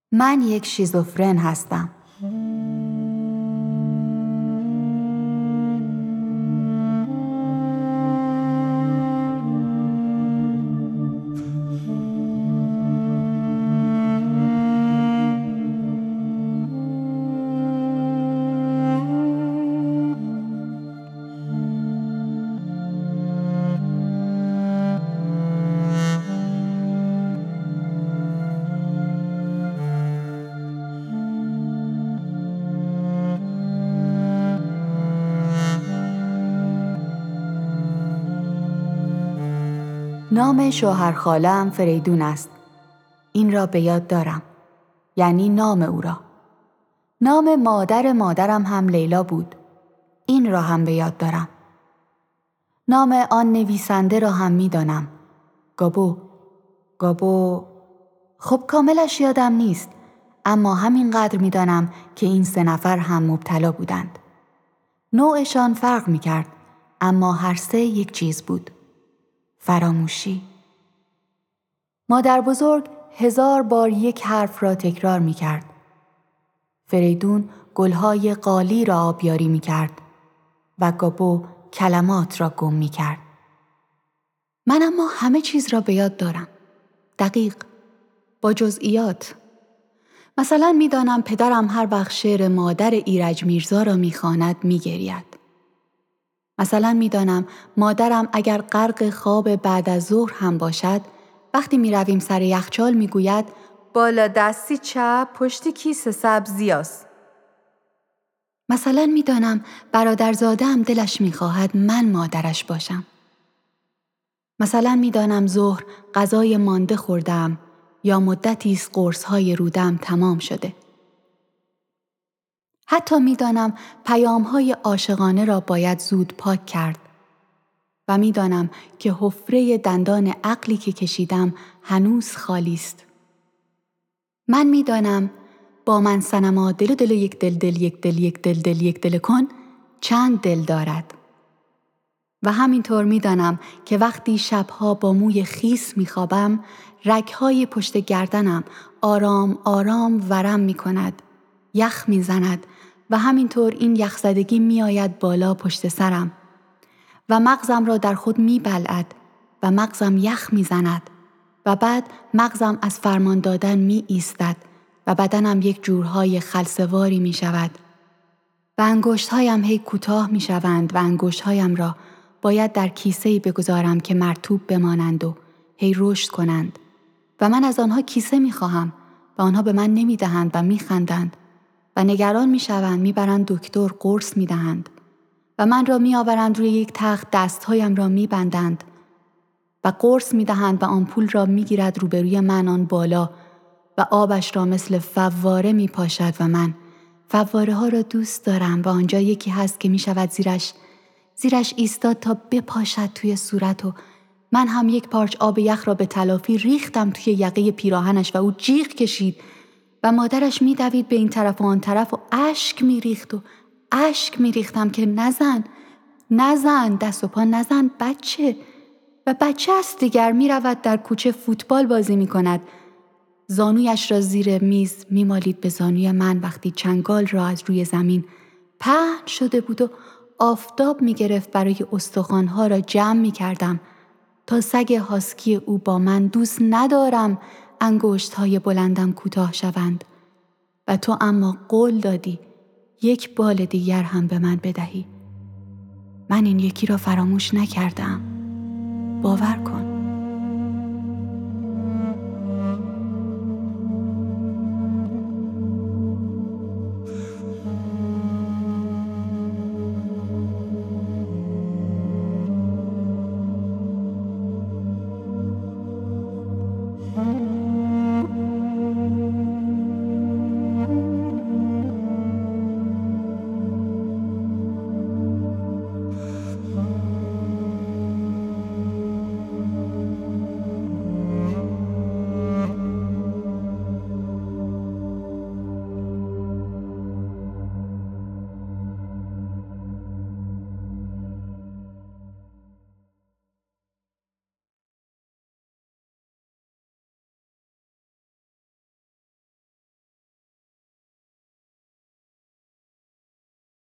من یک شیزوفرن هستم. نام شوهر خاله‌ام فریدون است. این را به یاد دارم. یعنی نام او را. نام مادرم هم لیلا بود. این را هم به یاد دارم. نام آن نویسنده را هم می دانم. گابو. خب کاملش یادم نیست. اما همینقدر می دانم که این 3 نفر هم مبتلا بودند. نوعشان فرق می کرد. اما هر 3 یک چیز بود. فراموشی. مادر بزرگ 1000 بار یک حرف را تکرار می کرد. فریدون گلهای قالی را آبیاری می کرد و گابو کلمات را گم می کرد. من اما همه چیز را به یاد دارم. دقیق. با جزئیات. مثلا می دانم پدرم هر وقت شعر مادر ایرج میرزا را می خواند می گرید. مثلا می دانم مادرم اگر غرق خواب بعد از ظهر هم باشد، وقتی می رویم سر یخچال می گوید بالا دستی چپ پشت کیسه سبزیاست. مثلا می دانم برادرزاده‌ام دلش می خواهد من مادرش باشم. مثلا می دانم ظهر غذای مانده خوردم یا مدتی است قرص‌های رودم تمام شده. حتی می دانم پیام‌های عاشقانه را باید زود پاک کرد. و می دانم که حفره دندان عقلی که کشیدم هنوز خالی است. من می دانم با من صنما دل یک دل یک دل کن چند دل دارد. و همینطور می دانم که وقتی شبها با موی خیس می خوابم، رگ‌های پشت گردنم آرام آرام ورم می کند، یخ می زند و همینطور این یخزدگی می آید بالا پشت سرم. و مغزم را در خود می بلعد و مغزم یخ می زند و بعد مغزم از فرمان دادن می ایستد و بدنم یک جورهای خلسواری می شود و انگشت‌هایم هی کوتاه می شوند و انگشت‌هایم را باید در کیسه‌ای بگذارم که مرطوب بمانند و هی رشد کنند و من از آنها کیسه می خواهم و آنها به من نمی دهند و می خندند و نگران می شوند، می برند دکتر، قرص می دهند و من را می آورند روی یک تخت، دستهایم را می بندند و قرص می دهند و آمپول را می گیرد روبروی من آن بالا و آبش را مثل فواره می پاشد و من فواره ها را دوست دارم و آنجا یکی هست که می شود زیرش ایستاد تا بپاشد توی صورت و من هم یک پارچ آب یخ را به تلافی ریختم توی یقه پیراهنش و او جیغ کشید و مادرش می دوید به این طرف و آن طرف و اشک می ریخت و اشک می ریختم که نزن دست و پا نزن بچه. و بچه است دیگر، می رود در کوچه فوتبال بازی می کند. زانویش را زیر میز می مالید به زانوی من وقتی چنگال را از روی زمین پهن شده بود و آفتاب می گرفت برای استخوانها را جمع می کردم تا سگ هاسکی او با من دوست ندارم انگشت‌های بلندم کوتاه شوند و تو اما قول دادی یک بال دیگر هم به من بدهی. من این یکی را فراموش نکردم. باور کن.